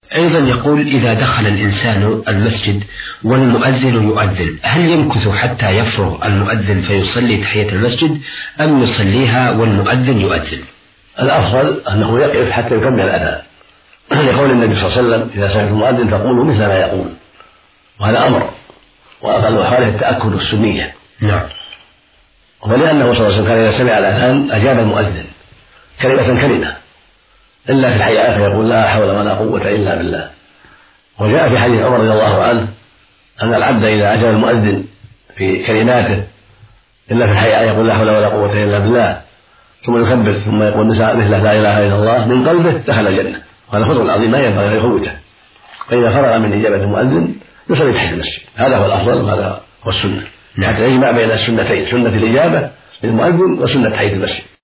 أيضا يقول: إذا دخل الإنسان المسجد والمؤذن يؤذن، هل يمكث حتى يفرغ المؤذن فيصلي تحية المسجد، أم يصليها والمؤذن يؤذن؟ الأفضل أنه يقف حتى يكمل الأذان، لقول النبي صلى الله عليه وسلم: إذا سمعتم المؤذن فقولوا مثل ما يقول، وهذا أمر، وأقل حاله التأكد السنية. نعم. ولأنه صلى الله عليه وسلم كان إذا سمع الأذان أجاب المؤذن كلمة كلمة، إلا في الحياة فيقول: لا حول ولا قوة إلا بالله. وجاء في حديث عمر رضي الله عنه أن العبد إذا أجاب المؤذن في كلماته إلا في الحياة يقول: لا حول ولا قوة إلا بالله، ثم يكبر ثم يقول مثل لا إله إلا الله من قلبه دخل الجنة. وهذا فضل عظيم ما ينبغي أن يفوته. فإذا فرغ من إجابة المؤذن يصلي تحية المسجد، هذا هو الأفضل وهذا هو السنة، حتى يجمع بين السنتين، سنة الإجابة للمؤذن وسنة تحية المسجد.